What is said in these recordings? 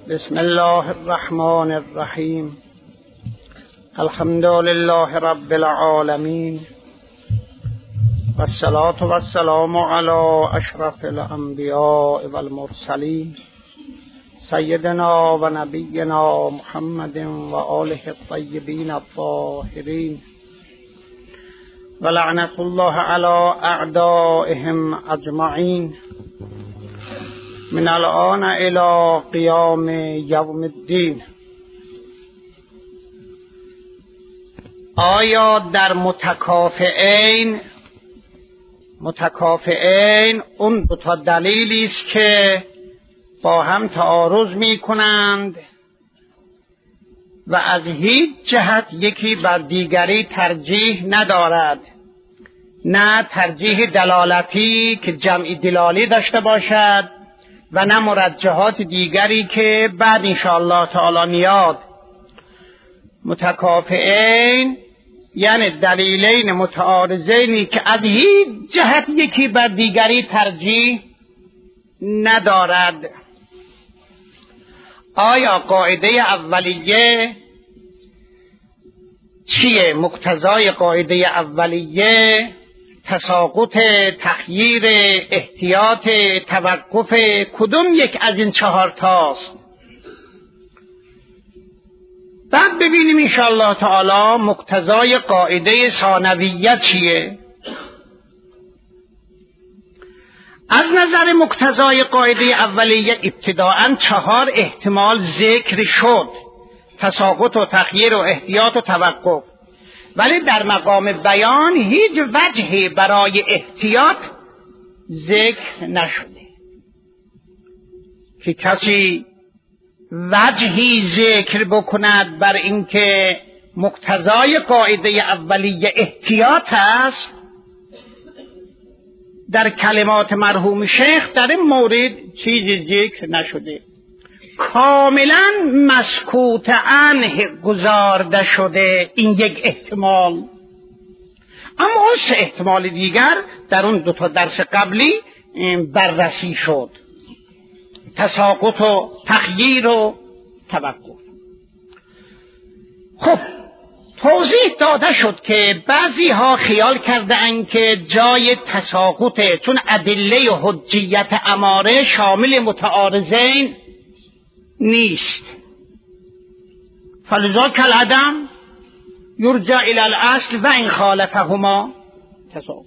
بسم الله الرحمن الرحیم. الحمد لله رب العالمین و الصلاة و السلام علی اشرف الانبیاء و المرسلین سیدنا و نبینا محمد و آله الطیبین الطاهرین و لعنت الله علی اعدائهم اجمعین من الان الی قیام یوم الدین. آیا در متکافئین اون دو تا دلیلی است که با هم تعارض می کنند و از هیچ جهت یکی بر دیگری ترجیح ندارد، نه ترجیح دلالتی که جمعی دلالی داشته باشد و نه مرجحات دیگری که بعد انشاءالله تعالی میاد. متکافئین یعنی دلیلین متعارضینی که از هیچ جهت یکی بر دیگری ترجیح ندارد. آیا قاعده اولیه چیه؟ مقتضای قاعده اولیه تساقط، تخییر، احتیاط، توقف کدوم یک از این 4 تاست؟ بعد ببینیم انشاءالله تعالی مقتضای قاعده ثانویه چیه. از نظر مقتضای قاعده اولیه ابتداءً 4 احتمال ذکر شد: تساقط و تخییر و احتیاط و توقف، ولی در مقام بیان هیچ وجهی برای احتیاط ذکر نشده که کسی وجهی ذکر بکند بر اینکه مقتضای قاعده اولیه احتیاط است. در کلمات مرحوم شیخ در این مورد چیزی ذکر نشده، کاملا مسکوت عنه گذارده شده این یک احتمال. اما اون 3 احتمال دیگر در اون 2 تا درس قبلی بررسی شد: تساقط و تخییر و توقف. خب توضیح داده شد که بعضی ها خیال کرده اند که جای تساقطه، چون ادله حجیت اماره شامل متعارضین نیست، فلذا کالعدم یرجع الی الاصل و ان خالفهما تساقط.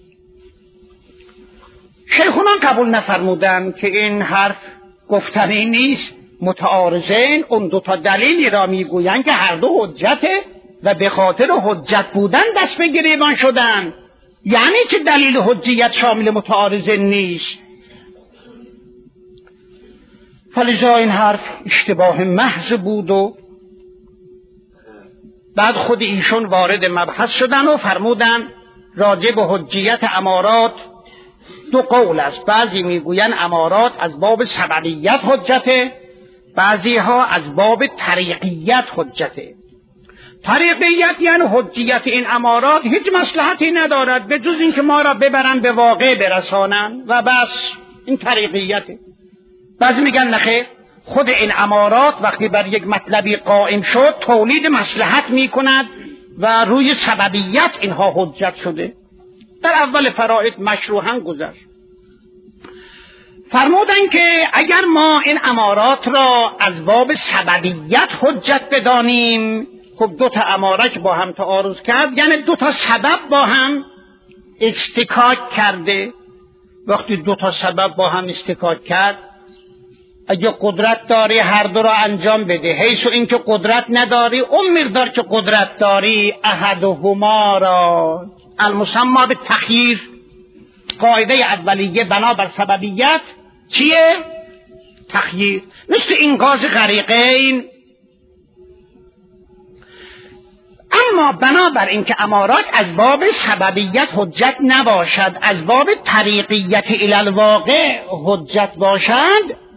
شیخونان قبول نفرمودند که این حرف گفتنی نیست. متعارضین اون 2 تا دلیلی را میگویند که هر دو حجته و به خاطر حجت بودن دست به گریبان شدن. یعنی که دلیل حجیت شامل متعارضین نیست، فلذا این حرف اشتباه محض بود. و بعد خود ایشون وارد مبحث شدن و فرمودن راجع به حجیت امارات 2 قول است. بعضی میگوین امارات از باب سببیت حجته، بعضی ها از باب طریقیت حجته. طریقیت یعنی حجیت این امارات هیچ مصلحتی ندارد به جز اینکه ما را ببرن به واقع برسانن و بس، این طریقیته. بعضی میگن نخیر، خود این امارات وقتی بر یک مطلبی قائم شد تولید مصلحت میکند و روی سببیت اینها حجت شده. در اول فرائض مشروحاً گذشت. فرمودن که اگر ما این امارات را از باب سببیت حجت بدانیم، خب 2 تا اماره که با هم تعارض کرد یعنی 2 تا سبب با هم استکاک کرده. وقتی 2 تا سبب با هم استکاک کرد، اگه قدرت داری هر دو را انجام بده، حیث اینکه قدرت نداری اون مقدار که قدرت داری احدهما را المسمى بالتخییر. قاعده اولیه بنابر سببیت چیه؟ تخییر. مثل انقاذ غریقین. اما بنابر اینکه امارات از باب سببیت حجت نباشد، از باب طریقیت الی الواقع حجت باشد،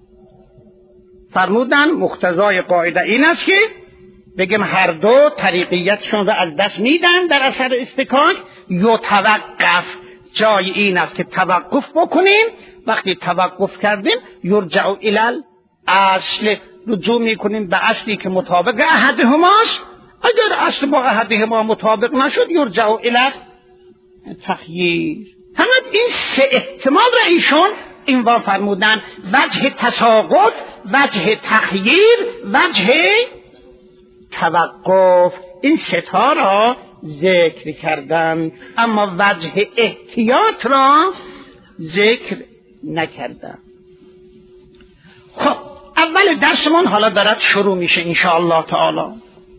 فرمودن مقتضای قاعده این است که بگیم هر دو طریقیتشون را از دست میدن در اثر استکاک. یتوقف، جای این است که توقف بکنیم. وقتی توقف کردیم یرجع الی اصل رجوع میکنیم به اصلی که مطابق احدهماست. اگر اصل با احدهما مطابق نشد یرجع الی تخییر. فقط این سه احتمال را ایشون اینوار فرمودن: وجه تساقط، وجه تخییر، وجه توقف. این سه تا را ذکر کردن، اما وجه احتیاط را ذکر نکردن. خب اول درسمون حالا دارد شروع میشه انشاءالله تعالی.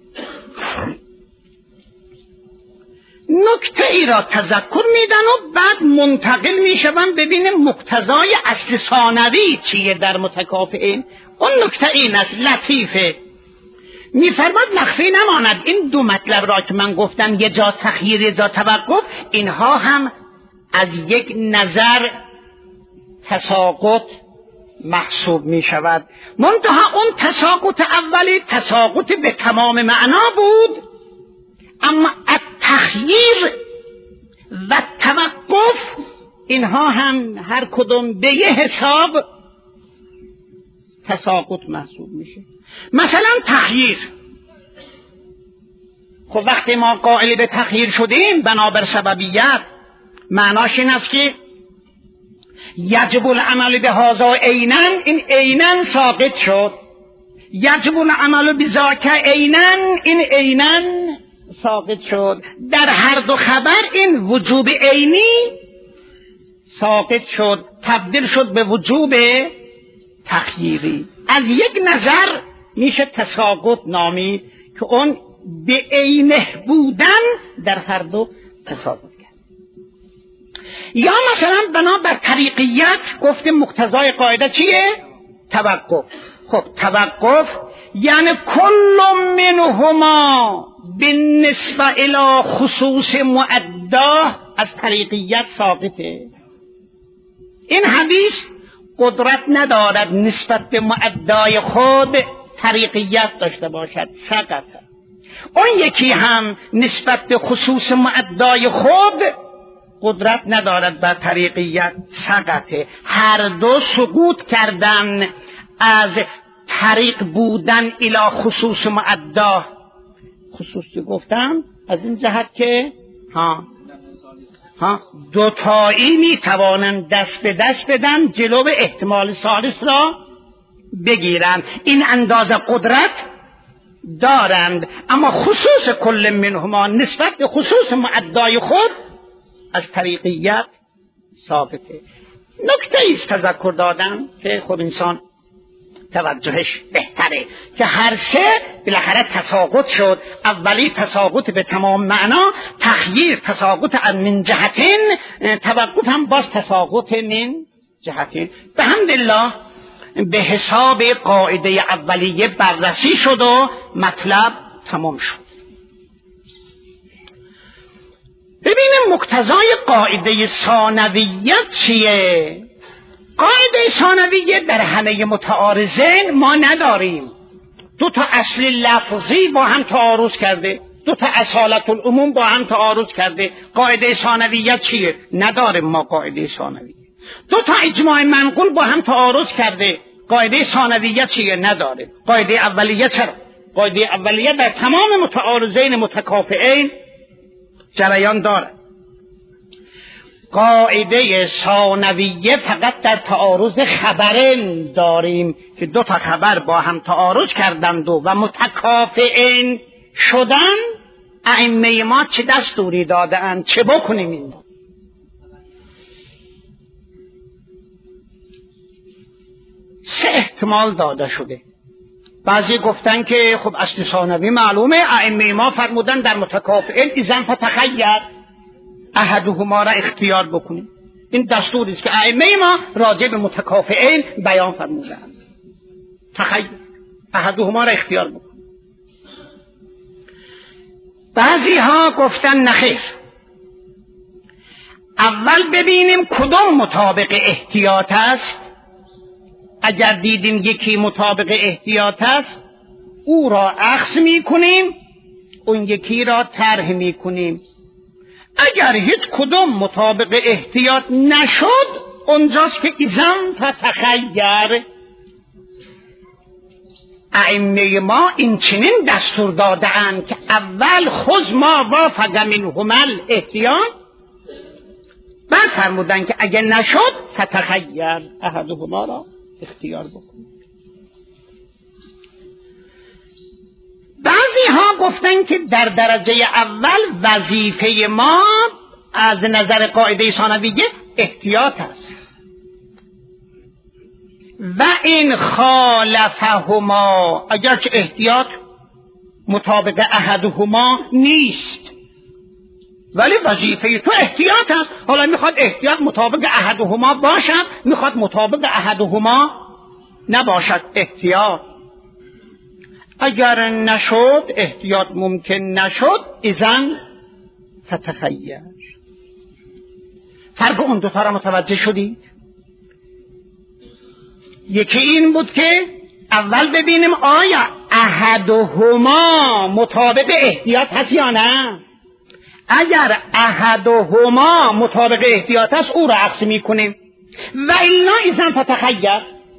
نکته ای را تذکر میدن و بعد منتقل میشون ببینیم مقتضای اصل ثانوی چیه در متکافئین. اون نکته این است، لطیفه، میفرماد مخفی نماند این دو مطلب را که من گفتم، یه جا تخییر یه جا توقف، اینها هم از یک نظر تساقط محسوب می شود. منتها اون تساقط اولی تساقط به تمام معنا بود، اما التخییر و توقف اینها هم هر کدوم به یه حساب تساقط محسوب میشه. مثلا تخییر، خب وقتی ما قائل به تخییر شدیم بنابر سببیت، معناش این است که یجب العمل بهذا عینا، این عینا ساقط شد. یجب العمل بذاک عینا، این عینا ساقط شد. در هر دو خبر این وجوب عینی ساقط شد، تبدیل شد به وجوب تخییری. از یک نظر میشه تساقط نامید که اون به عینه بودن در هر دو تساقط کرد. یا مثلا بنابر طریقیت گفتیم مقتضای قاعده چیه؟ توقف. خب توقف یعنی کل منهما بالنسبه الی خصوص مؤدا از طریقیت ساقطه. این حدیث قدرت ندارد نسبت به مؤدای خود طریقیت داشته باشد، سقطه. اون یکی هم نسبت به خصوص مؤدای خود قدرت ندارد بر طریقیت، سقطه. هر دو سقوط کردن از طریق بودن الی خصوص مؤدا. خصوصی گفتم از این جهت که دوتایی می توانند دست به دست بدن جلو احتمال ثالث را بگیرند. این اندازه قدرت دارند، اما خصوص کل منهما نسبت به خصوص مؤدای خود از طریقیت ثابته. نکته ایست تذکر دادن که خب انسان توجهش بهتره که هر سه بالاخره تساقط شد. اولی تساقط به تمام معنا، تخییر تساقط من جهتین، توقف هم باز تساقط من جهتین. به حمدالله به حساب قاعده اولیه بررسی شد و مطلب تمام شد. ببینیم مقتضای قاعده ثانویت چیه؟ قاعده ثانویه در همه متعارضین ما نداریم. دو تا اصل لفظی با هم تعارض کرده، دو تا اصالت العموم با هم تعارض کرده. قاعده ثانویت چیه؟ نداریم ما قاعده ثانویه. دو تا اجماع منقول با هم تعارض کرده. قاعده ثانویت چیه؟ نداره. قاعده اولیه چرا؟ قاعده اولیه در تمام متعارضین متکافئین جریان داره. قاعده ثانویه فقط در تعارض خبرین داریم که دو تا خبر با هم تعارض کردند و متکافئین شدن. ائمه ما چه دستوری دادند؟ چه بکنیم؟ این سه احتمال داده شده. بعضی گفتن که خب اصل ثانوی معلومه، ائمه ما فرمودن در متکافئین اذن فتخیر احدهما را اختیار بکنیم. این دستوری است که ائمه ما راجع به متکافئین بیان فرمودند. تخیر احدهما را اختیار بکنیم. بعضی ها گفتن نخیر، اول ببینیم کدوم مطابق احتیاط است. اگر دیدیم یکی مطابق احتیاط است او را اخذ میکنیم، اون یکی را طرح میکنیم. اگر هیچ کدوم مطابق احتیاط نشد اونجاست که اذن فتخیر ائمه ما این چنین دستور داده‌اند که اول خذ ما وافق منهما الاحتیاط، بعد فرمودن که اگه نشد فتخیر احدهما را اختیار بکن. بعضی ها گفتن که در درجه اول وظیفه ما از نظر قاعده ثانویه احتیاط است و این خالفهما، اگرچه احتیاط مطابق احدهما نیست ولی وظیفه تو احتیاط است. حالا میخواد احتیاط مطابق احدهما باشد، میخواد مطابق احدهما نباشد. احتیاط اگر نشد، احتیاط ممکن نشد، اذن فتخیر. فرق اون دوتا را متوجه شدید؟ یکی این بود که اول ببینیم آیا احدهما مطابق احتیاط هست یا نه. اگر احدهما مطابق احتیاط هست او را عکس میکنیم و الا اذن فتخیر.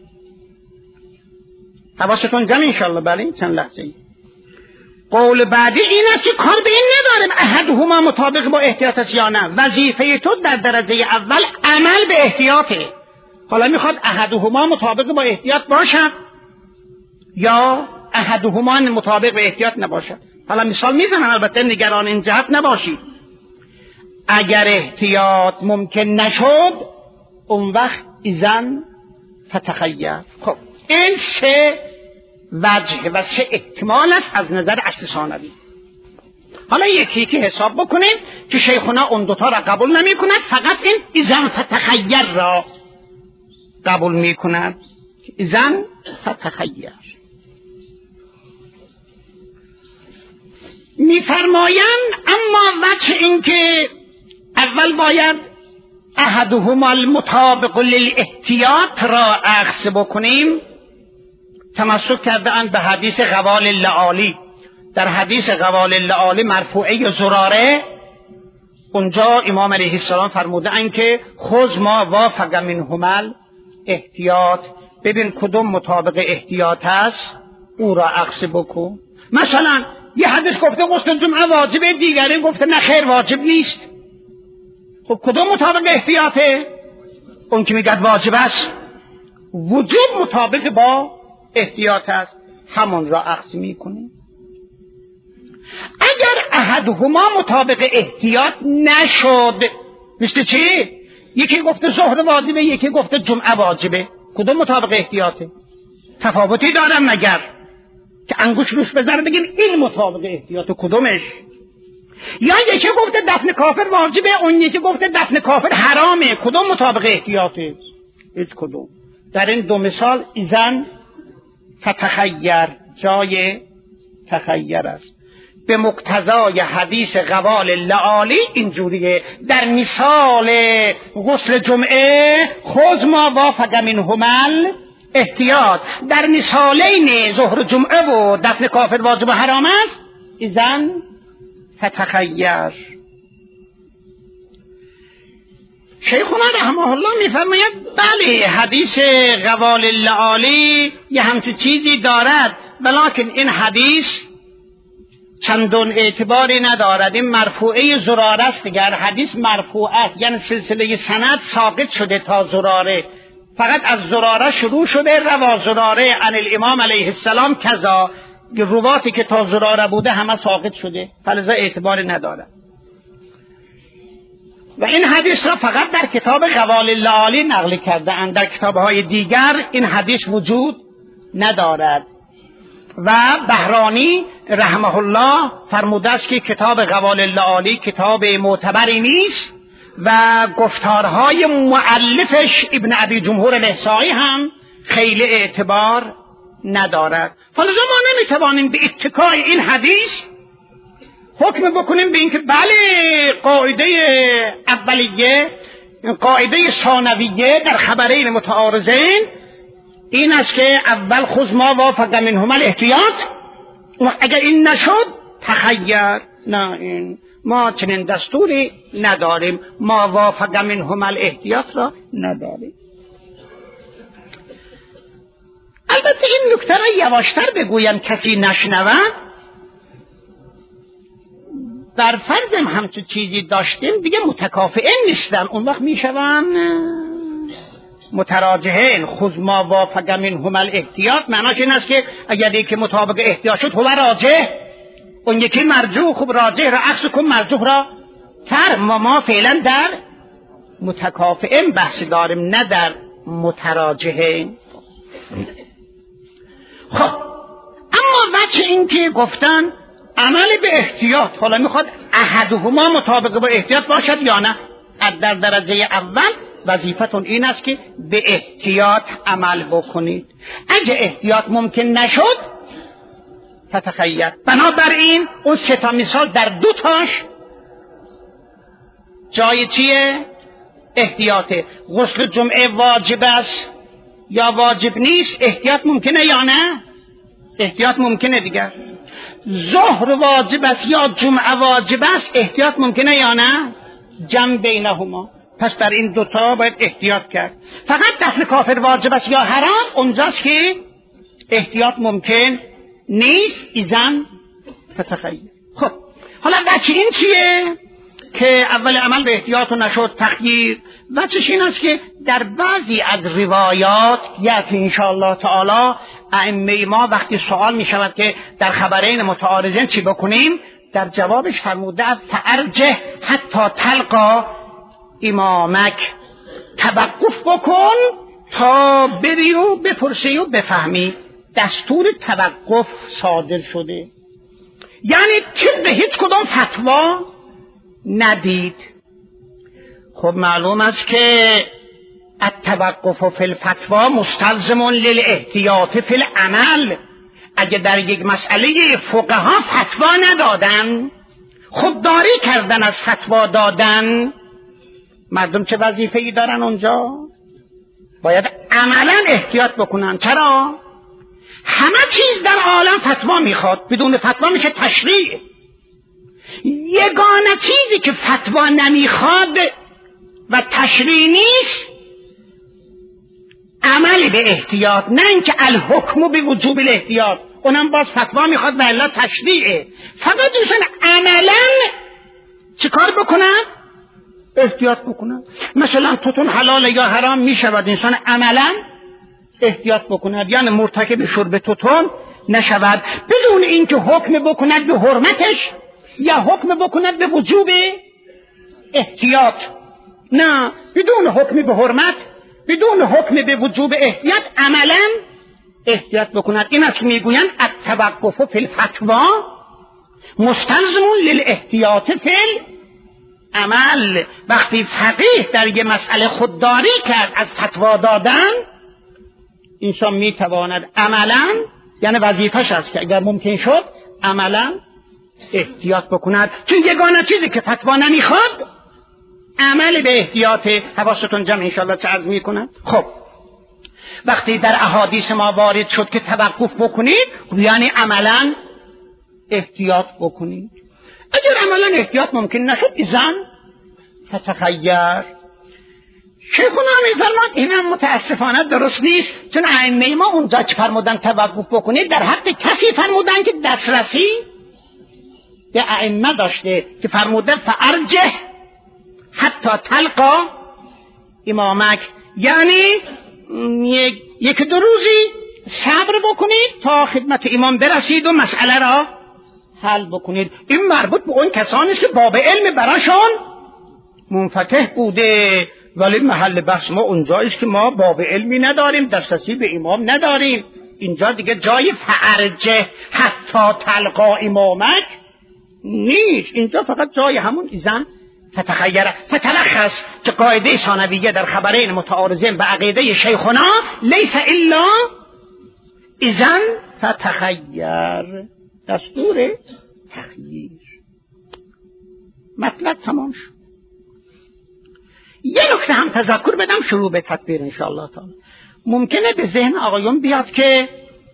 حواستون جمع انشاءالله. بله چند لحظه ای. قول بعدی این است که کار به این نداریم احدهما مطابق با احتیاط است یا نه. وظیفه تو در درجه اول عمل به احتیاطه. حالا میخواد احدهما مطابق با احتیاط باشد یا احدهما مطابق با احتیاط نباشد. حالا مثال میزنم، البته نگران این جهت نباشید. اگر احتیاط ممکن نشد اون وقت اذن فتخیر. خب این سه وجه و سه احتمال است از نظر اصل ثانوی. حالا یکی که حساب بکنیم که شیخونا اون دوتا را قبول نمی کند، فقط این اذن فتخیر را قبول می کند. اذن فتخیر می فرمایند. اما وجه این که اول باید احدهما المطابق للاحتیاط را اخذ بکنیم، تمسک کرده اند به حدیث غوال اللعالی. در حدیث غوال اللعالی مرفوعه زراره، اونجا امام علیه السلام فرموده اند که خذ ما وافق منهما احتیاط. ببین کدوم مطابق احتیاط است او را اخذ بکن. مثلا یه حدیث گفته غسل جمعه واجبه، دیگری گفته نه خیر واجب نیست. خب کدوم مطابق احتیاطه؟ اون که میگه واجب است، وجوب مطابق با احتیاط است، همون را اخذ میکنه. اگر احدهما مطابق احتیاط نشد، مثل چی؟ یکی گفته ظهر واجبه، یکی گفته جمعه واجبه، کدوم مطابق احتیاطه؟ تفاوتی دارن مگر که انگوش روش بزنه بگیم این مطابق احتیاط کدومش؟ یا یکی گفته دفن کافر واجبه، اون یکی گفته دفن کافر حرامه، کدوم مطابق احتیاطه؟ هیچ کدوم. در این دو مثال اذن فتخیر جای تخیر است. به مقتضای حدیث غوال اللعالی اینجوریه. در مثال غسل جمعه خذ ما وافق منهما احتیاط، در مثالین ظهر جمعه و دفن کافر واجب و حرام است، اذن فتخیر. شیخنا رحمه الله میفرماید بله حدیث غوال اللعالی یه همچون چیزی دارد، ولکن این حدیث چندون اعتباری ندارد. این مرفوعه زراره است. دیگر حدیث مرفوع است، یعنی سلسله سند ساقط شده تا زراره، فقط از زراره شروع شده، روا زراره عن الامام علیه السلام کذا، رواتی که تا زراره بوده همه ساقط شده، فلذا اعتباری ندارد. و این حدیث را فقط در کتاب غوال اللعالی نقل کرده اند، در کتابهای دیگر این حدیث وجود ندارد. و بهرانی رحمه الله فرموده است که کتاب غوال اللعالی کتاب معتبری نیست و گفتارهای مؤلفش ابن ابی جمهور الاحصایی هم خیلی اعتبار ندارد. فلذا ما نمیتوانیم به اتکای این حدیث حکم بکنیم به اینکه بله قاعده اولیه، قاعده ثانویه در خبرین متعارضین این است که اول خذ ما وافق منهما الاحتیاط، اگر این نشد تخیر. نه، این ما چنین دستوری نداریم، ما وافق منهما الاحتیاط را نداریم. البته این نکته را یواشتر بگویم کسی نشنود. در فرضم همچون چیزی داشتیم دیگه متکافئین نیستن، اون وقت میشون متراجحین. خذ ما وافق منهما الاحتیاط، معناش این است که اگر یکی مطابق احتیاط شد هو راجح، اون یکی مرجوح، خب راجح را عکس کن مرجوح را تر. ما فعلا در متکافئین بحث داریم، نه در متراجحین. خب اما وجه این که گفتن عمل به احتیاط، حالا میخواد احدهما مطابق با احتیاط باشد یا نه؟ در درجه اول وظیفتون این است که به احتیاط عمل بکنید. اگه احتیاط ممکن نشد فتخیر. بنابراین اون سه تا مثال در دو تاش جای چیه؟ احتیاطه. غسل جمعه واجب است یا واجب نیست؟ احتیاط ممکنه یا نه؟ احتیاط ممکنه دیگر. ظهر واجب است یا جمعه واجب است؟ احتیاط ممکنه یا نه؟ جمع بینهما. پس در این دوتا باید احتیاط کرد. فقط دفن کافر واجب است یا حرام، اونجاست که احتیاط ممکن نیست. ایزن فتخیر. خب حالا وجه این چیه که اول عمل به احتیاط نشد تخییر؟ وجهش این است که در بعضی از روایات یعنی انشاءالله تعالی ائمه ما وقتی سوال می شود که در خبرین متعارضین چی بکنیم، در جوابش فرموده فارجح حتی تلقا امامک، توقف بکن تا بری و بپرسی و بفهمی. دستور توقف صادر شده، یعنی طب هیچ کدام فتوا ندید. خب معلوم است که التوقف فی الفتوا مستلزم للاحتیاط فی العمل. اگه در یک مسئله فقها فتوا ندادن، خودداری کردن از فتوا دادن، مردم چه وظیفه‌ای دارن اونجا؟ باید عملا احتیاط بکنن. چرا؟ همه چیز در عالم فتوا میخواد، بدون فتوا میشه تشریع. یگانه چیزی که فتوا نمیخواد و تشریع نیست عمل به احتیاط، نه اینکه الحکم به وجوب الاحتیاط، اونم باز فتوا میخواد و الا تشریعه. فقط دوستان عملا چه کار بکنن؟ احتیاط بکنن. مثلا توتون حلال یا حرام میشود، انسان عملا احتیاط بکند، یعنی مرتکب شرب توتون نشود بدون اینکه حکم بکند به حرمتش یا حکم بکند به وجوب احتیاط. نه، بدون حکم به حرمت، بدون حکم به وجوب احتیاط عملا احتیاط بکند. این است که میگویند التوقف فی الفتوا مستلزم للاحتیاط فی العمل. وقتی فقیه در یک مسئله خودداری کرد از فتوا دادن، انسان میتواند عملا، یعنی وظیفش است که اگر ممکن شد عملا احتیاط بکند، چون یگانه چیزی که فتوا نمیخواد عمل به احتیاط. حواستون جمع انشاءالله چه عرض میکنم. خب وقتی در احادیث ما وارد شد که توقف بکنید، یعنی عملا احتیاط بکنید. اگر عملا احتیاط ممکن نشد ایزن فتخیر. شیخونا میفرماد اینم متاسفانه درست نیست، چون ائمه ما اونجا که فرمودن توقف بکنید در حق کسی فرمودن که دسترسی به ائمه داشته، که فرموده فارجح حتی تلقا امامک، یعنی یک دو روزی صبر بکنید تا خدمت امام برسید و مسئله را حل بکنید. این مربوط به اون کسانی است که باب علم براشون منفتح بوده، ولی محل بحث ما اونجاییست که ما باب علمی نداریم، دسترسی به امام نداریم. اینجا دیگه جای فارجح حتی تلقا امامک نیست، اینجا فقط جای همون ایزن فتخیر. فتلخص که قاعده ثانویه در خبرین متعارضین به عقیده شیخنا لیس الا ایزن فتخیر، دستور تخییر. مطلب تمام شد. یه نکته هم تذکر بدم شروع به تدبیر انشاءالله تعالی. ممکنه به ذهن آقایون بیاد که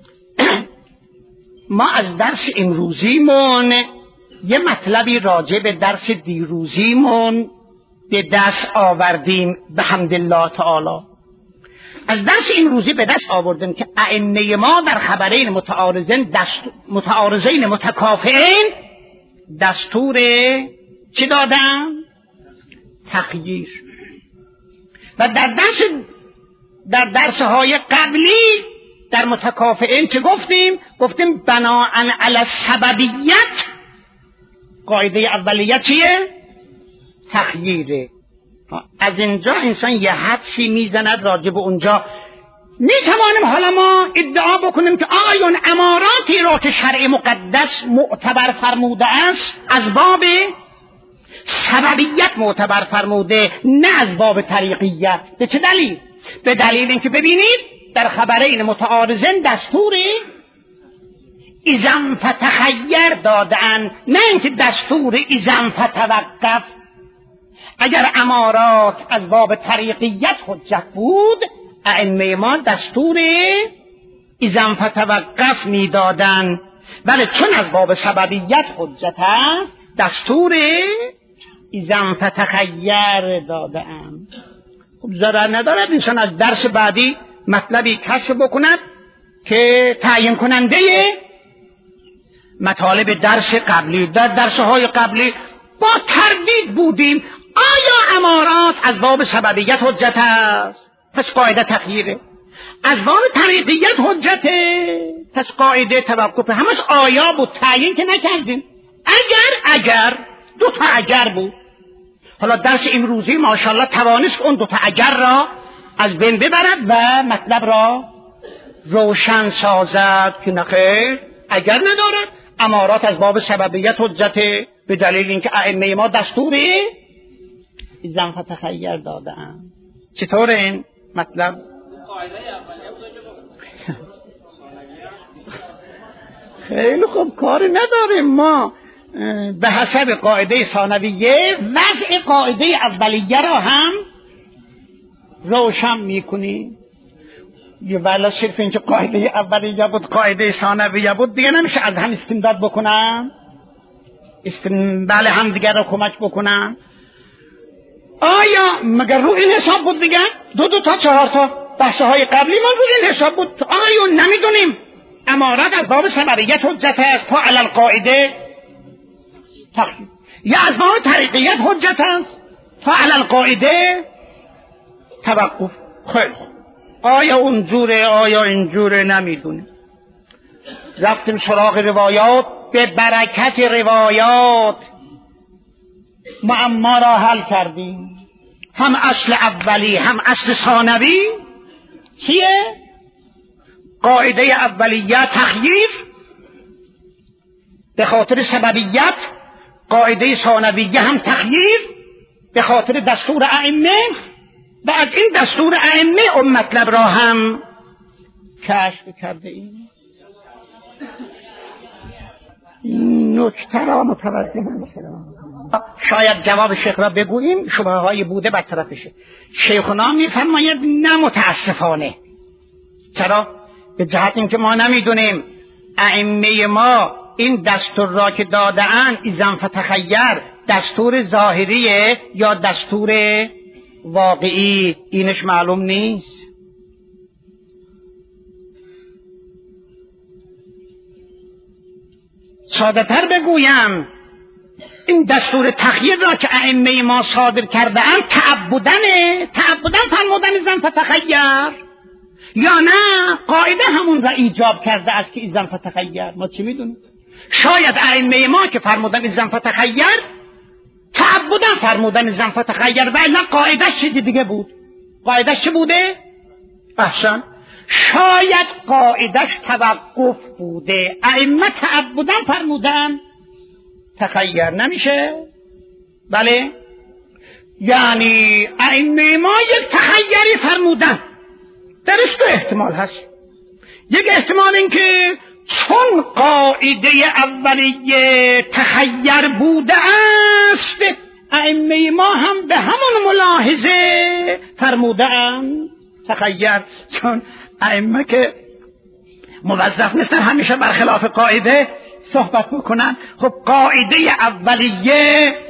ما از درس امروزیمون یه مطلبی راجع به درس دیروزیمون به دست آوردیم به حمدالله تعالی. از درس امروزی به دست آوردیم که ائمه ما در خبرین متعارضین متکافئین دستور چی دادن؟ تغییر. و در درس‌های قبلی در متکافئین چه گفتیم؟ گفتیم بناء علی السببیت، قاعده اولیت چیه؟ تغییره. از اینجا انسان یه حدسی میزند راجع به اونجا. میتوانیم حالا ما ادعا بکنیم که آیا اماراتی را که شرع مقدس معتبر فرموده است از باب سببیت معتبر فرموده، نه از باب طریقیت. به چه دلیل؟ به دلیل اینکه ببینید در خبرین متعارضین دستوری اذن فتخیر دادن، نه اینکه دستور اذن فتوقف. اگر امارات از باب طریقیت حجت بود، ائمه ما دستور اذن فتوقف میدادن، ولی چون از باب سببیت حجت است دستور اذن فتخیر دادن. خب ضرر ندارد انسان از درس بعدی مطلبی کشف بکند که تعیین کننده مطالب درس قبلی. در درس‌های قبلی با تردید بودیم آیا امارات از باب سببیت حجت است؟ پس قاعده تغییره. از باب طریقیت حجته، پس قاعده توقف. همش آیا بود، تعیین که نکردیم. اگر دو تا اگر بود. حالا درس امروزی ماشاءالله توانست اون دو تا اگر را از بین ببرد و مطلب را روشن سازد که نخیر اگر ندارد. امارات از باب سببیت حجته به دلیل اینکه ائمه ما دستوری اذن فتخیر دادن. چطور این مطلب؟ خیلی خوب، کاری نداریم ما به حسب قاعده ثانویه وضع قاعده اولیه را هم روشن میکنیم. یه ولی صرف اینکه قاعده اولیه بود قاعده ثانویه بود دیگه نمیشه از هم استمداد بکنن، بله هم دیگر را کمک بکنن. آیا مگر رو این حساب بود دیگه؟ دو تا 4 تا بحث‌های قبلی ما رو این حساب بود. آیا نمیدونیم امارات از باب سببیت حجت است تا علی القاعده تخییر، یا از باب طریقیت حجت است تا علی القاعده توقف؟ خیلی خوب، آیا اونجوره آیا اینجوره نمیدونیم. رفتیم سراغ روایات، به برکت روایات معما را حل کردیم. هم اصل اولی هم اصل ثانوی چیه؟ قاعده اولیه تخییر به خاطر سببیت، قاعده ثانویه هم تخییر به خاطر دستور ائمه، و از این دستور ائمه اون مطلب را هم کشف کرده ایم. نکته را متوجه نمی‌شدم. شاید جواب شیخ را بگوییم، شبهه‌های بوده برطرفشه. شیخنا می‌فرماید نه متاسفانه. چرا؟ به جهت اینکه ما نمیدونیم ائمه ما این دستور را که داده‌اند اذن فتخیر دستور ظاهریه یا دستور واقعی، اینش معلوم نیست. ساده‌تر بگویم این دستور تخییر را که ائمه ما صادر کرده‌اند تعبداً فرمودن اذن فتخیر، یا نه قاعده همون را ایجاب کرده است که اذن فتخیر. ما چی میدونیم؟ شاید ائمه ما که فرمودن اذن فتخیر تعبداً فرمودن اذن فتخیر، ولی قاعده‌اش چیزی دیگه بود. قاعده‌اش چه بوده؟ احسن، شاید قاعده‌اش توقف بوده. ائمه تعبداً فرمودن تخیر نمیشه. بله، یعنی ائمه ما یک تخیری فرمودن. درش دو احتمال هست. یک احتمال این که چون قاعده اولیه تخیر بوده است ائمه ما هم به همون ملاحظه فرمودن تخیر، چون ائمه که موظف نیستن همیشه برخلاف قاعده صحبت بکنن. خب قاعده اولیه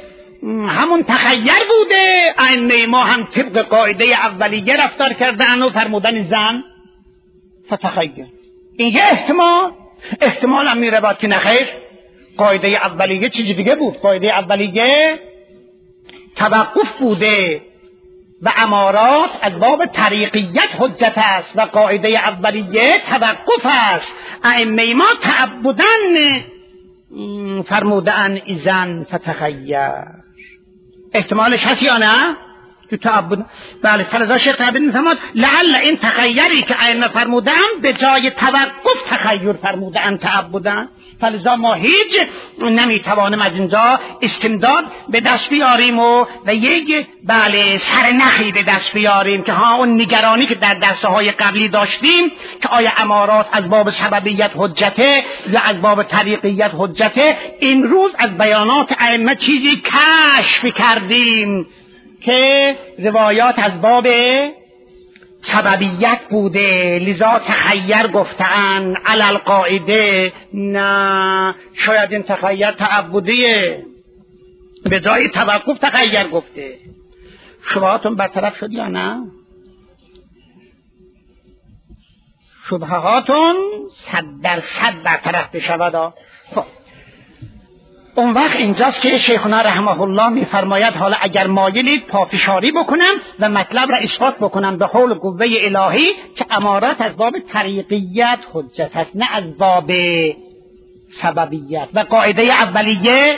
همون تخیر بوده. ائمه ما هم طبق قاعده اولیه رفتار کردن و فرمودن زن فتخیر. این یه احتمال هم میره باید که نخیر قاعده اولیه چیزی دیگه بود. قاعده اولیه توقف بوده و امارات از باب طریقیت حجت است و قاعده اولیه توقف است. ائمه ما تعبدن فرمودن زن فتخیر. احتمالش هست یا نه؟ تو تعبد. بله، فلذا شیخ تعبیر میفرماد لعل این تخیری که ائمه فرمودن به جای توقف تخیر فرمودن تعبدن. فلذا ما هیچ نمیتوانیم از اینجا استمداد به دست بیاریم و یک سرنخی به دست بیاریم که اون نگرانی که در درس‌های قبلی داشتیم که آیا امارات از باب سببیت حجته یا از باب طریقیت حجته، این روز از بیانات ائمه چیزی کشف کردیم که روایات از باب سببیت بوده، لذا تخیر گفتن علی القاعده. نه، شاید این تخیر تعبدیه، به جای توقف تخیر گفته. شبهاتون برطرف شد یا نه؟ شبهاتون 100% برطرف بشود. خب اون وقت اینجاست که شیخنا رحمه الله میفرماید حالا اگر مایلید پافشاری بکنم و مطلب را اثبات بکنم به قول قوه الهی که امارات از باب طریقیت حجت است، نه از باب سببیت. و قاعده اولیه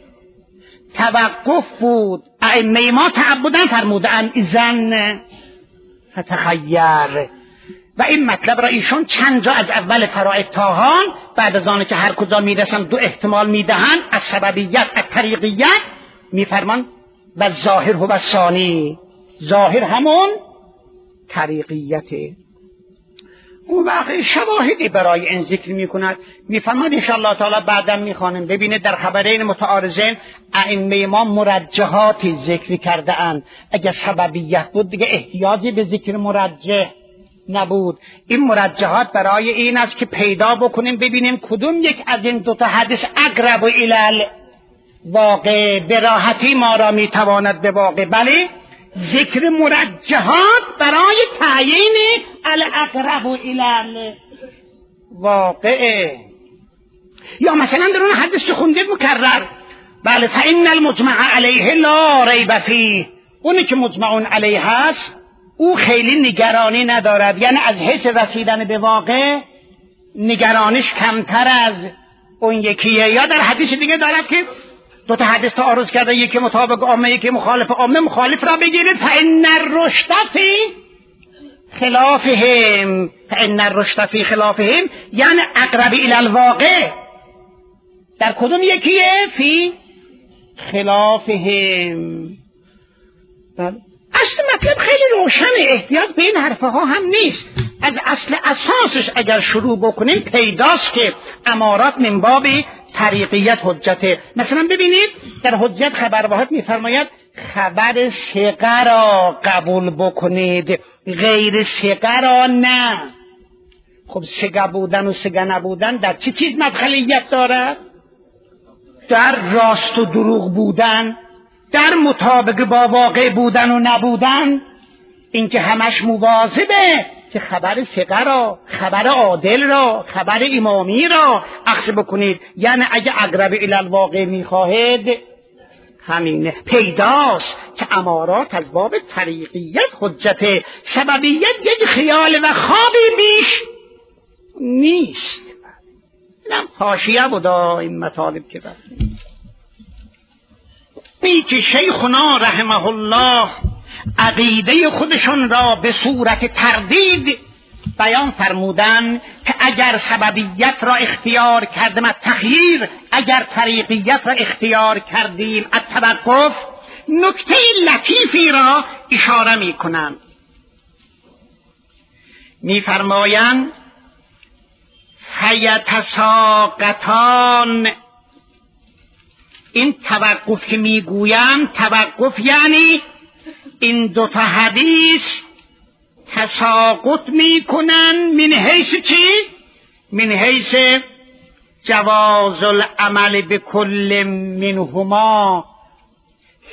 توقف بود. ائمه ما تعبدن فرمودن اذن فتخیر. و این مطلب را ایشون چند جا از اول فرائض تاهان بعد از آنه که هر کجا میرسن دو احتمال میدهن، از سببیت از طریقیت میفرمان و ظاهر و ثانی. ظاهر همون طریقیته. اون وقت شواهدی برای این ذکر میکند. میفرماد انشاءالله تعالی بعدا میخوانیم ببینید در خبرین متعارضین ائمه ما مرجحاتی ذکر کرده اند. اگر سببیت بود دیگه احتیاجی به ذکر مرجح نبود. این مرجحات برای این است که پیدا بکنیم ببینیم کدوم یک از این دوتا حدیث اقرب الی واقع به راحتی ما را میتواند به واقع. بله، ذکر مرجحات برای تعیین الاقرب الی واقع. یا مثلا در اون حدیث که خوندید مکرر، بله، فإن المجمع علیه لا ریب فیه، اونی که مجمعون علیه هست او خیلی نگرانی ندارد، یعنی از حیث رسیدن به واقع نگرانش کمتر از اون یکیه. یا در حدیث دیگه دارد که دو تا حدیث تعارض کرده، یکی مطابق عامه یکی مخالف عامه، مخالف را بگیرید. فإن الرشد فی خلافهم، فإن الرشد فی خلافهم یعنی اقرب الی الواقع. در کدوم یکیه؟ فی خلافهم. اصل مطلب خیلی روشنه، احتیاج به این حرفها هم نیست. از اصل اساسش اگر شروع بکنیم پیداست که امارات من باب طریقیت حجته. مثلا ببینید در حجت خبر واحد میفرماید خبر ثقه را قبول بکنید، غیر ثقه را نه. خب ثقه بودن و ثقه نبودن در چه چیز مدخلیت دارد؟ در راست و دروغ بودن، در مطابق با واقع بودن و نبودن. این که همش مواظبه که خبر ثقه را، خبر عادل را، خبر امامی را اخذ بکنید. یعنی اگه اقرب الی الواقع میخواهید همینه. پیداست که امارات از باب طریقیت حجت، سببیت یک خیال و خوابی بیش نیست. اینم حاشیه بودا این مطالب که رفتیم. که شیخنا رحمه الله عقیده خودشون را به صورت تردید بیان فرمودن که اگر سببیت را اختیار کردیم از تخییر، اگر طریقیت را اختیار کردیم از توقف، نکته لطیفی را اشاره می کنند. می فرمایند فیتساقطان. این توقف که میگویم توقف یعنی این دوتا حدیث تساقط میکنن. من حیث چی؟ من حیث جواز العمل بكل منهما،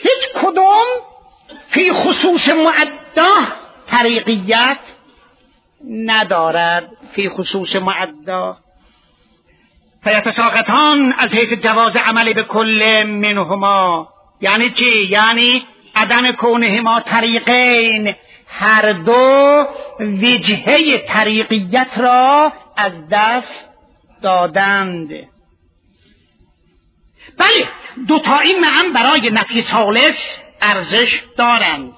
کدوم فی خصوص معدا طریقیت ندارد. فی خصوص معدا فیتساقطان از حیث جواز عمل به کل منهما. یعنی چی؟ یعنی عدم کونهما طریقین، هر دو وجهه طریقیت را از دست دادند. بله، دوتایی معا برای نفی ثالث ارزش دارند.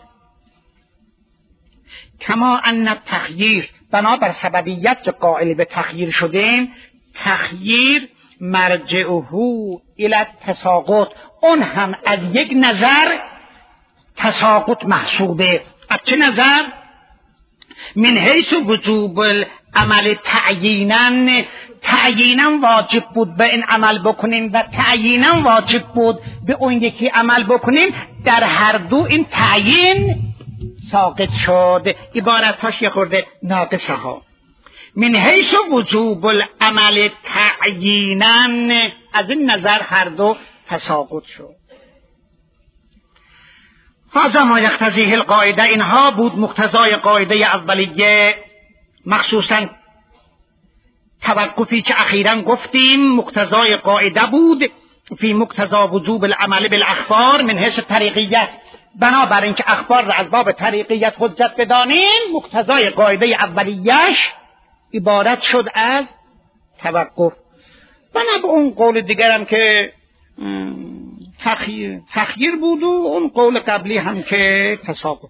کما ان التخییر، بنابر سببیت که قائل به تخییر شدیم، تخییر مرجعه الی التساقط، اون هم از یک نظر تساقط محسوبه. از چه نظر؟ من حیث وجوب العمل تعیینا واجب بود به این عمل بکنیم و تعیینا واجب بود به اون یکی عمل بکنیم. در هر دو این تعیین ساقط شد. عبارتاش یه خورده ناقصه ها. من حیث وجوب العمل تعیینا، از این نظر هر دو تساقط شد. هذا ما یقتضیه القاعده، اینها بود مقتضای قاعده اولیه، مخصوصا توقفی که اخیراً گفتیم مقتضای قاعده بود فی مقتضا وجوب العمل بالاخبار من حیث طریقیت. بنابراین که اخبار را از باب طریقیت حجت بدانیم، مقتضای قاعده اولیش عبارت شد از توقف. بنا به اون قول دیگرم که تخییر بود و اون قول قبلی هم که تساقط.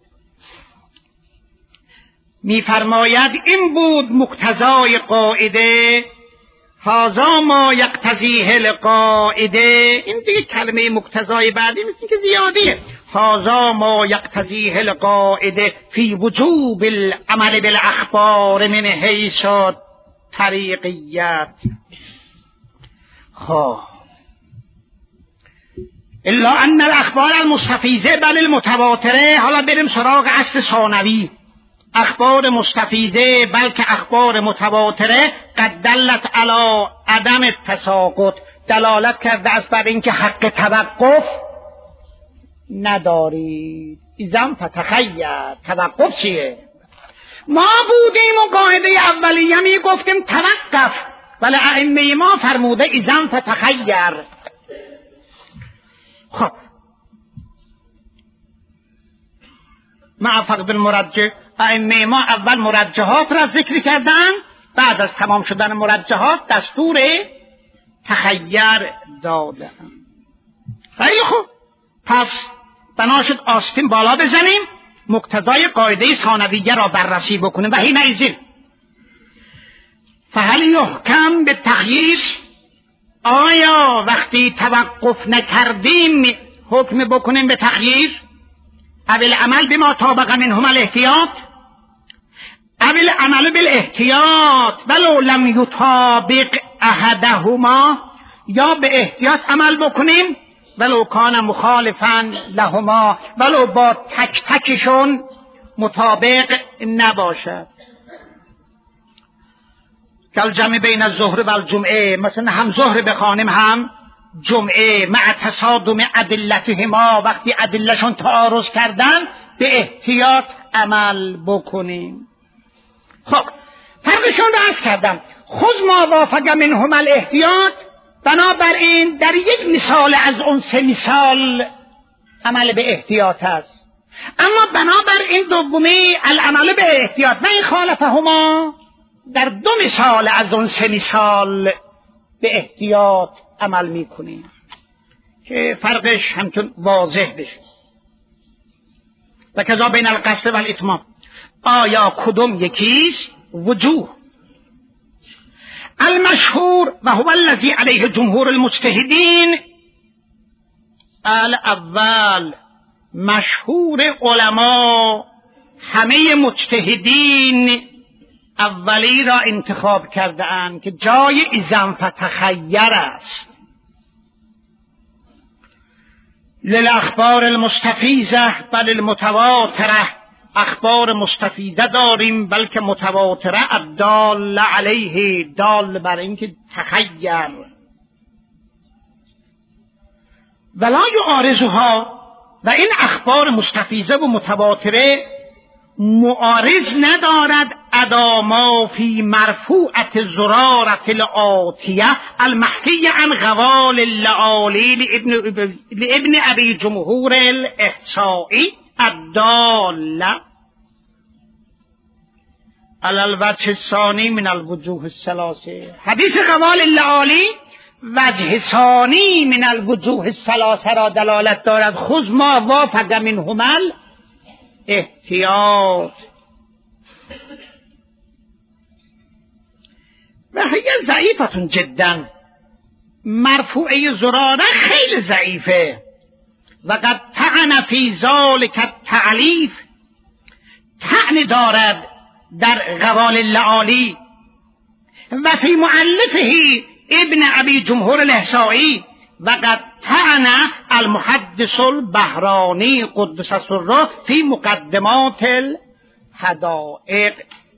می‌فرماید این بود مقتضای قاعده، هذا ما یقتضیه القاعده. این دیگه کلمه مقتضای بعدی مثل که زیادیه. هذا ما یقتضیه القاعده فی وجوب العمل بالاخبار من حیث طریقیت. الا ان الاخبار المستفیضه بل المتواتره. حالا بریم سراغ اصل ثانوی. اخبار مستفیضه بلکه اخبار متواتره قد دلت علی عدم التساقط، دلالت کرده است بر اینکه حق توقف ندارید. اذن فتخیر، توقف چیه؟ ما بودیم و قاعده اولیه می گفتیم توقف، ولی ائمه ما فرموده اذن فتخیر. خب مع فقد المرجح، ائمه ما اول مرجحات را ذکر کردن، بعد از تمام شدن مرجحات دستور تخیر دادن. خیلی خوب، پس بنا شد آستین بالا بزنیم، مقتضای قاعده ثانویه را بررسی بکنیم. و حینئذ فهل یحکم به تخییر، آیا وقتی توقف نکردیم حکم بکنیم به تخییر؟ اول عمل بما طابق منهما الاحتیاط، اول عمل بالاحتیاط ولو لم یطابق احدهما، یا به احتیاط عمل بکنیم ولو کان مخالفا لهما، ولو با تک تکشون مطابق نباشد. کل جمع بین الظهر و الجمعه، مثلا هم ظهر بخوانیم هم جمعه، مع تصادم ادلتهما، وقتی ادلهشون تعارض کردن به احتیاط عمل بکنیم. خب فرقشون رو عرض کردم. خذ ما وافق منهما الاحتیاط، بنابراین در یک مثال از اون سه مثال عمل به احتیاط است، اما بنابراین دومی العمل به احتیاط و این خالفهما، در دو مثال از اون سه مثال به احتیاط عمل میکنیم که فرقش همچون واضح بشه. و کذا بین القصد و الاتمام، آیا کدوم یکیست؟ وجوه المشهور و هو الذی علیه جمهور المجتهدین، الاول مشهور علما، همه مجتهدین اولی را انتخاب کرده اند که جای اذن فتخیر است. للاخبار المستفیضه بل المتواتره، اخبار مستفیضه داریم بلکه متواتره، الدال علیه، دال بر اینکه تخیر. ولا یعارضها، و این اخبار مستفیضه و متواتره معارض ندارد اداما فی مرفوعت زرارت الآتیه المحکی عن غوال اللعالی لابن ابی جمهور الاحصائی الداله علی الوجه الثانی من الوجوه الثلاثه. حدیث غوال اللعالی وجه ثانی من الوجوه الثلاثه را دلالت دارد. خذ ما وافق منهما احتیاط. و هی ضعیفتون جدا، مرفوعه زراره خیلی ضعیفه. و قد طعن فی ذلک التعلیف، طعن دارد در غوال اللعالی. و فی مؤلفه ابن ابی جمهور الاحصائی و قد طعن المحدث البهرانی قدس سره فی مقدمات الحدائق.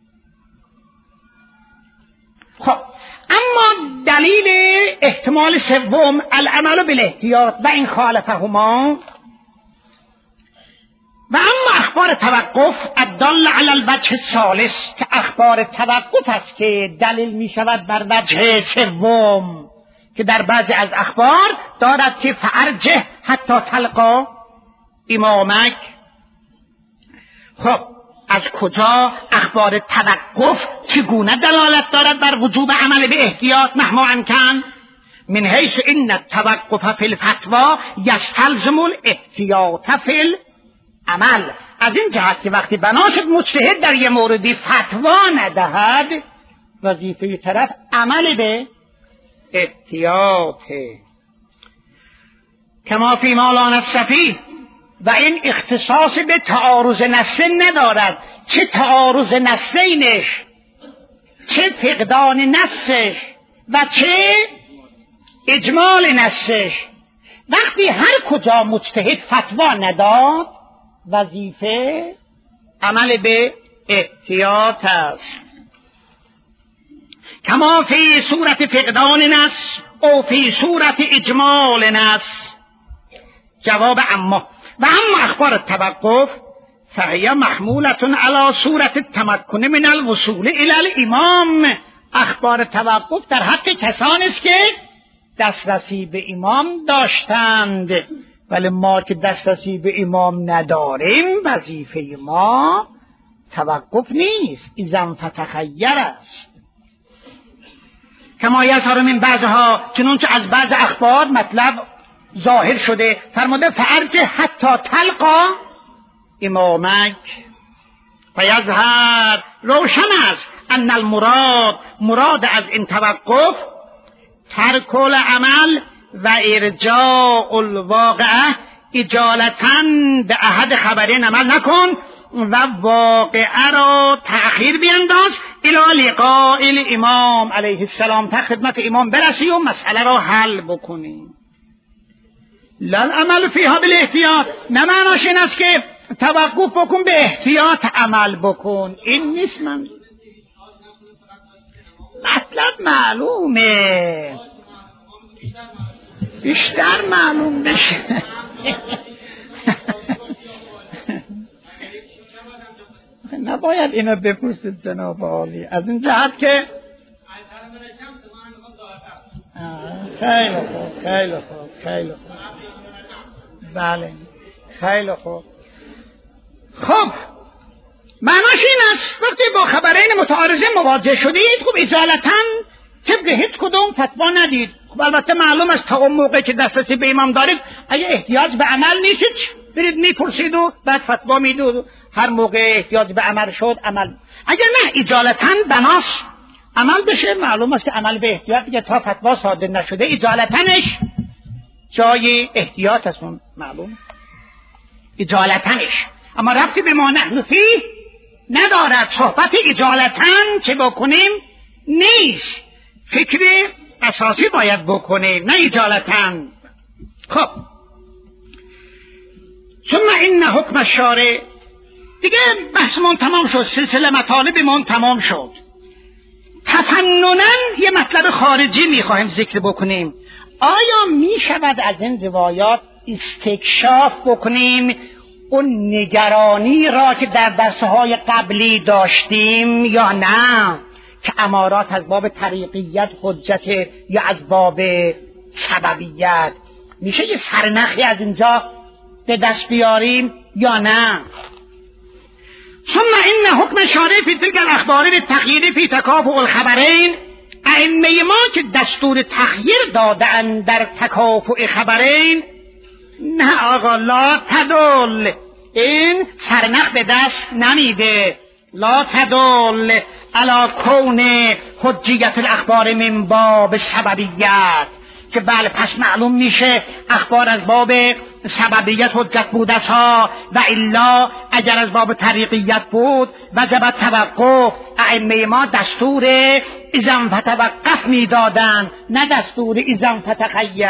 خب اما دلیل احتمال سوم العمل بالاحتیاط و این خالفهما. و اما اخبار توقف الدال علی الوجه الثالث، که اخبار توقف است که دلیل می شود بر وجه سوم، که در بعضی از اخبار دارد که فارجه حتی تلقا امامک. خب از کجا اخبار توقف چگونه دلالت دارد بر وجوب عمل به احتیاط مهما امکن؟ من حیث ان التوقف فی الفتوی یستلزم الاحتیاط فی العمل. از این جهت که وقتی بنا شد مجتهد در یه موردی فتوا ندهد، وظیفه طرف عمل به احتیاطه. کما فی ما لا نص فیه، و این اختصاص به تعارض نصین ندارد، چه تعارض نصینش، چه فقدان نصش و چه اجمال نصش. وقتی هر کجا مجتهد فتوا نداد، وظیفه عمل به احتیاط است. کما فی صورت فقدان نص او فی صورت اجمال نص. جواب اما و اما اخبار التوقف فهی محمولة علی صورت التمکن من الوصول الی الامام. اخبار توقف در حق کسانی است که دسترسی به امام داشتند، ولی ما که دسترسی به امام نداریم، وظیفه ما توقف نیست، اذا فتخیر است. کما یظهر من بعضها، چنانچه از بعض اخبار مطلب ظاهر شده. فرموده فارجه حتی تلقا امامک. فیظهر، روشن است، ان مراد از این توقف ترک العمل و ارجاع الواقعه. اجالتا به احد خبرین عمل نکن و واقعه را تأخیر بینداز الی لقاء الامام علیه السلام، تا خدمت امام برسی و مسئله را حل بکنی. لا العمل فیها بالاحتیاط، نه معناش این است که توقف بکن به احتیاط عمل بکن، این نیست. من مطلب معلومه، بیشتر معلوم بشه. نباید اینو بپرسید جناب عالی، از این جهت که خیلی خوب خیلی خوب خیلی خوب، بله خیلی خوب. خب معناش این است وقتی با خبرین متعارضه مواجه شدید، خب اجالتا طبق هیچ کدوم فتوا ندید. خب البته معلوم است تا اون موقع که دسترسی به امام دارید، اگه احتیاج به عمل نیست برید میپرسید و بعد فتوا میدید. هر موقع احتیاج به عمل شد عمل، اگر نه اجالتا بناس عمل بشه. معلوم است که عمل به احتیاط دیگه تا فتوا صادر نشده اجالتنش جای احتیاط است، معلوم اجالتنش. اما ربطی به ما نحن فیه ندارد. صحبت اجالتن چه بکنیم نیست، فکر اساسی باید بکنیم، نه اجالتن. خب ثم این حکم الشارع، دیگه بحثمون تمام شد، سلسله مطالبمون تمام شد. تفنناً یه مطلب خارجی میخوایم ذکر بکنیم. آیا میشود از این روایات استکشاف بکنیم اون نگرانی را که در درس‌های قبلی داشتیم یا نه، که امارات از باب طریقیت حجت یا از باب سببیت. میشه یه سرنخی از اینجا به دست بیاریم یا نه؟ ثم این حکم شارع فی تلک الاخبار بالتخییر فی تکافؤ الخبرین، ائمه ما که دستور تخییر دادن در تکافؤ خبرین، نه آقا لا تدل، این سرنخ به دست نمیده. لا تدل علی کون حجیت الاخبار من باب سببیت، که بله پس معلوم میشه اخبار از باب سببیت حجت بود ها، و الا اگر از باب طریقیت بود وجب توقف. ائمه ما دستور اذن فتوقف میدادن، نه دستور اذن فتخیر.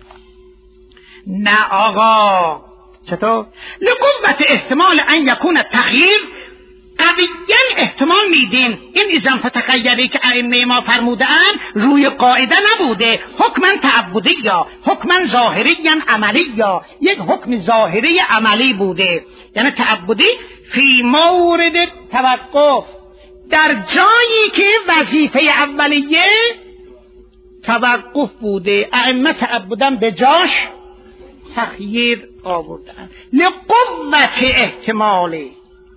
نه آقا، چطور؟ لقوت احتمال ان یکون التخییر قویاً احتمال میدیم این اذن فتخیری که ائمه ما فرمودن روی قاعده نبوده، حکماً تعبدی یا حکماً ظاهری یا عملی، یا یک حکم ظاهری عملی بوده، یعنی تعبدی فی مورد توقف، در جایی که وظیفه اولیه توقف بوده ائمه تعبداً به جاش تخییر آوردن. لقوت احتمالی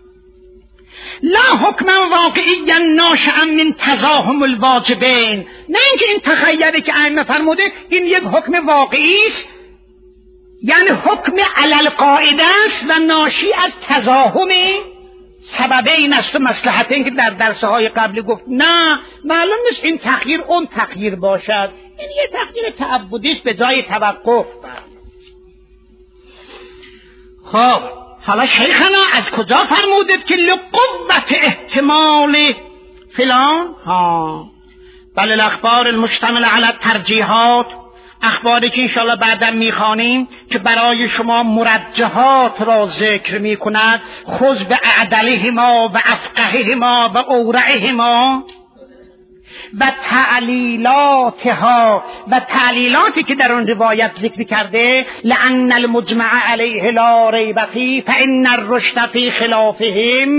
لا حکما واقعیا ناشئا من تزاحم الواجبین، نه اینکه این تخیری که ائمه فرموده این یک حکم واقعی است، یعنی حکم علی القاعده است و ناشی از تزاحم سببین است و مصلحتین که در درس‌های قبلی گفت. نه، معلوم نیست این تخییر اون تخییر باشد، این یه تخییر تعبدی است به جای توقف. خب حالا شیخنا از کجا فرموده که لقوت احتمال فلان؟ بله الاخبار المشتمل علی الترجیحات، اخباری که انشاءالله بعدا میخوانیم که برای شما مرجحات را ذکر میکند، خذ به اعدلهما و افقههما و اورعهما و تعلیلاتها، و تعلیلاتی که در اون روایت ذکر کرده، لأن المجمع علیه لا ریب فیه فإن الرشد فی خلافهم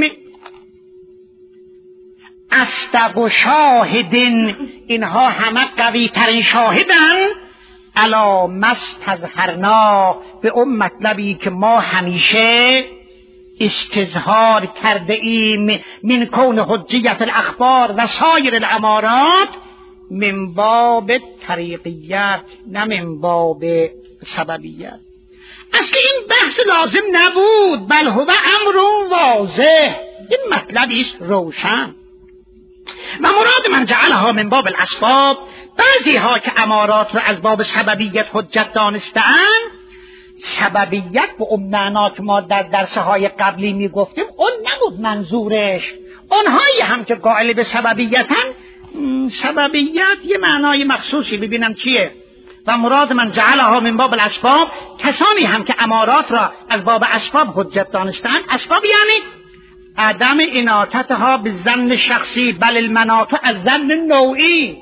اصدق شاهد، اینها همه قوی ترین شاهدن علی ما استظهرنا، به اون مطلبی که ما همیشه استظهار کرده ایم، من کون حجیت الاخبار و سایر الامارات من باب طریقیت نه من باب سببیت. اصلا این بحث لازم نبود، بل هو امر واضح، این مطلبی است روشن. و مراد من جعلها من باب الاسباب، بعضی ها که امارات را از باب سببیت حجت دانسته‌اند، سببیت به اون معنا که ما در درس‌های قبلی میگفتیم اون نبود منظورش. اونهایی هم که قائل به سببیتن، سببیت یه معنای مخصوصی ببینم چیه. و مراد من جعلها من باب الاسباب، کسانی هم که امارات را از باب اسباب حجت دانستند. اسباب یعنی عدم اناطتها به ظن شخصی، بل المناط از ظن نوعی.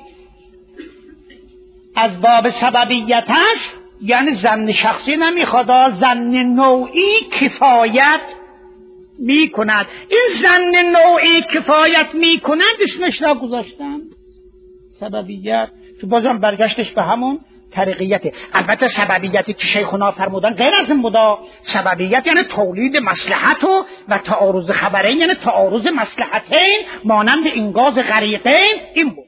از باب سببیت هست یعنی ظن شخصی نمیخواد، ظن نوعی کفایت میکند. این ظن نوعی کفایت میکند اسمش را گذاشتن سببیت، که بازم برگشتش به همون طریقیته. البته سببیتی که شیخونا فرمودن غیر از این بودا. سببیت یعنی تولید مصلحت و تعارض خبرین، یعنی تعارض مصلحتین مانند انقاذ غریقین، این بود.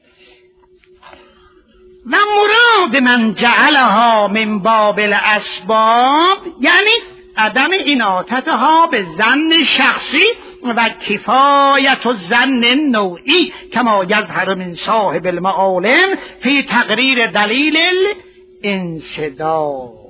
و مراد من جعلها من باب الاسباب یعنی عدم اناطتها به ظن شخصی و کفایت الظن نوعی، کما یظهر من صاحب المعالم فی تقریر دلیل الانصداد.